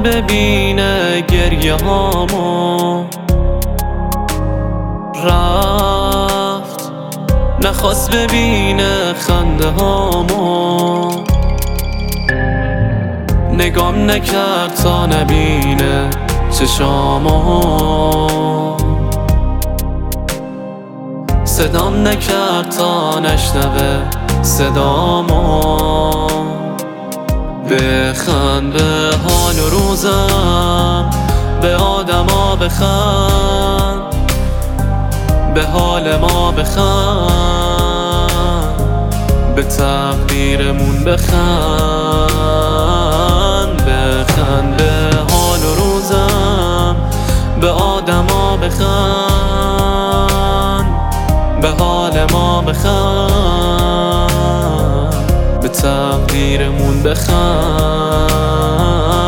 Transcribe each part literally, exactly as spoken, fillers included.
ببینه گریه هامو، رفت نخواست ببینه خنده هامو، نگام نکرد تا نبینه چشامو، صدام نکرد تا نشنوه صدامو. بخند به حال و روزم، به آدما بخند، به حال ما بخند، به تقدیرمون بخند. بخند به حال و روزم، به آدما بخند، به حال ما بخند، به تقدیرمون بخند.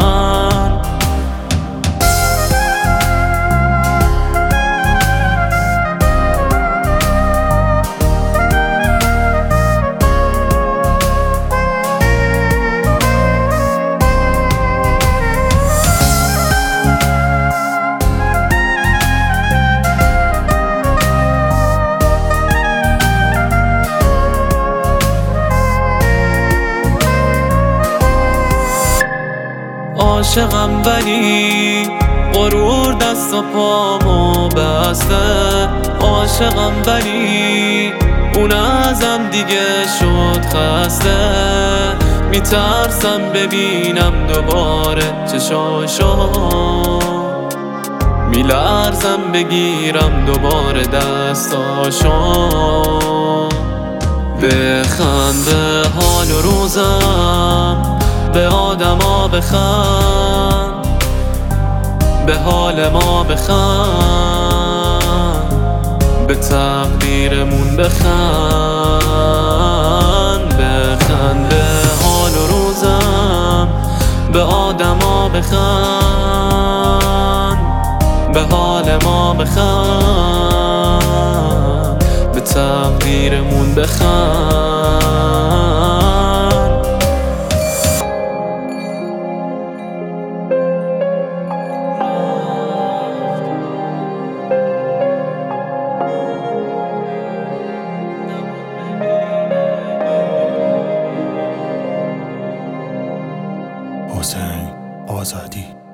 عاشقم ولی غرور دست و پامو بسته، عاشقم ولی اون ازم دیگه شد خسته. میترسم ببینم دوباره چشاشو، میلرزم بگیرم دوباره دستاشو. بخند به حال و روزم، به آدما بخند، به حال ما بخند، به تقدیرمون بخند. بخند به حال و روزم، به آدما بخند، به حال ما بخند، به تقدیرمون بخند. حسین آزادی.